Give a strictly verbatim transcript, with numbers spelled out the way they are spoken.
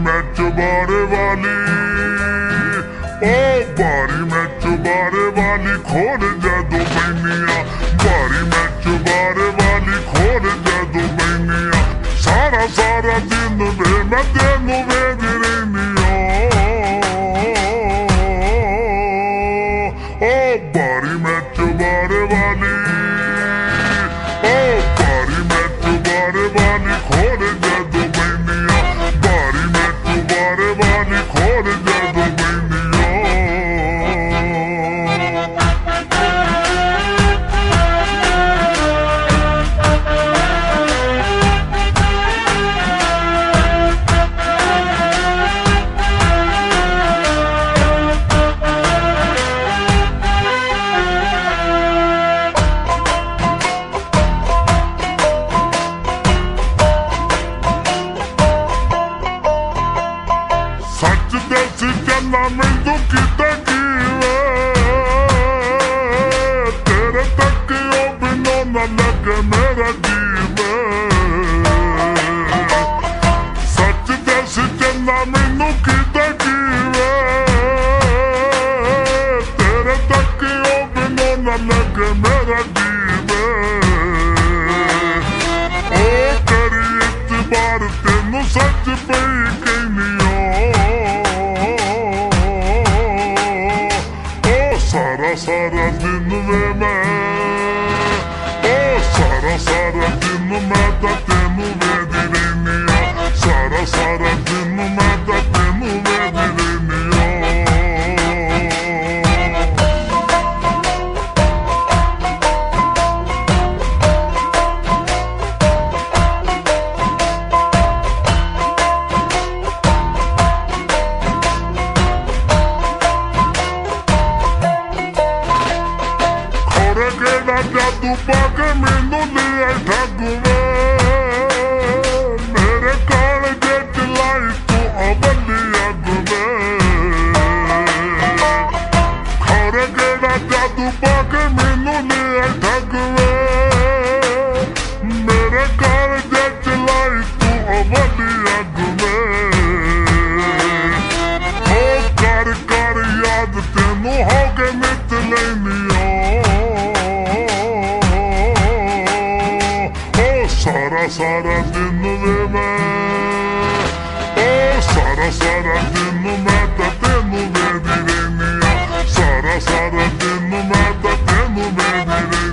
मैं चुबारे वाली, ओ बारी मैं चुबारे वाली, खोल जादू बैनिया, बारी मैं चुबारे वाली, खोल जादू बैनिया। सारा सारा दिन वे मैं तेनू वेदी रहनिया, ओ बारी मैं चुबारे वाली, ओ बारी मैं चुबारे वाली, खोल जादू बैनिया, बारी मैं चुबारे वाली, खोल जादू बैनिया। सच दस चला मैनू किता की वे, तेरे तक ओ बिनो न लगे मेरा जीव। सच दस चला मैनू किता की वे, तेरे तक ओ बिनो न लगे मेरा जीव। ओ करी इतबार तेनू सच पई कहनिया, सारा सारा दिन वे मैं, ओ सारा सारा दिन मैं तां तेनू वेदी रहनिया, सारा सारा दिन मैं तां तेनू वेदी रहनिया। जादू पाके मैनू ले आई ठग वे, मेरे कालजे च लाई तू अवली अग वे। खरे केड़ा जादू पाके मैनू ले आई ठग वे, मेरे कालजे च लाई तू अवली अग वे। हो कर कर याद तेनू हो के नित लैनिया, सारा सारा दिन वे मैं, ओ सारा सारा दिन मैं तां तेनू वेदी रहनिया, सारा सारा दिन मैं तां तेनू वेदी रहनिया।